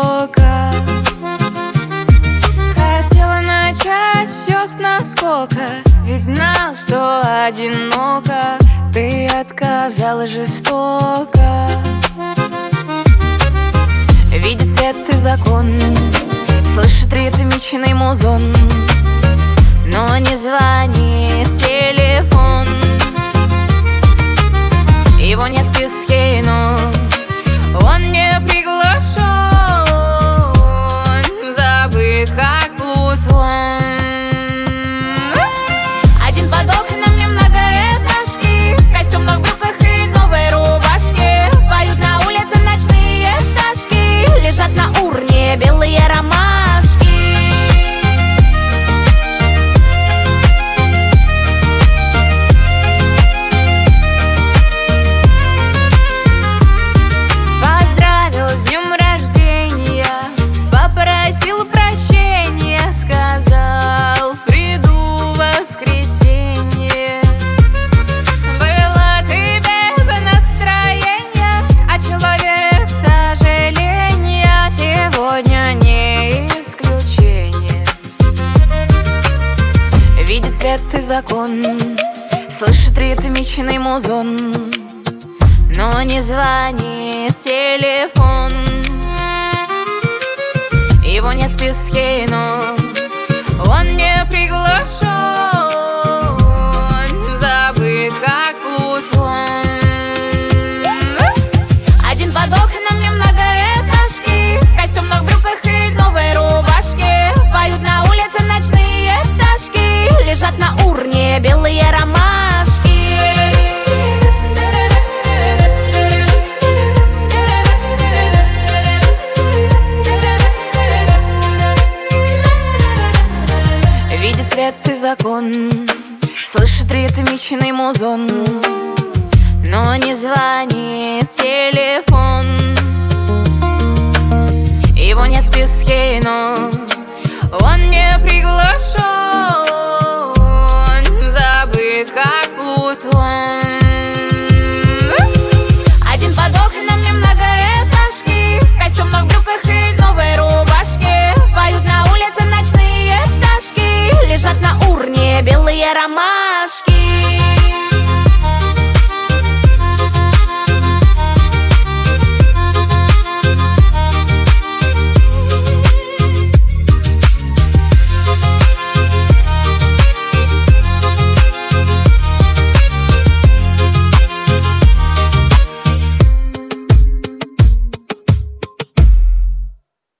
истока. Хотела начать все с наскока, ведь знал, что одиноко. Ты отказала жестоко. Видит свет и закон, слышит ритмичный музон, но не звонит телефон. Его не в списке, но он не приглашен, забыт как Плутон. Один под окнами многоэтажки, в костюмных брюках и новой рубашке. Поют на улице ночные пташки, лежат на урне белые ромашки. Поздравил с днем рождения, попросил прощения, сказал, приду в воскресенье. Была ты без настроения, а человек сожаления сегодня не исключение. Видит свет и закон, слышит ритмичный музон, но не звонит телефон. Его не в списке, но он не приглашен, забыт как Плутон. Один под окнами многоэтажки, в костюмных брюках и новой рубашке. Поют на улице ночные пташки, лежат на урне белые ромашки. Видит свет и закон, слышит ритмичный музон, но не звонит телефон. Его не в списке, но он не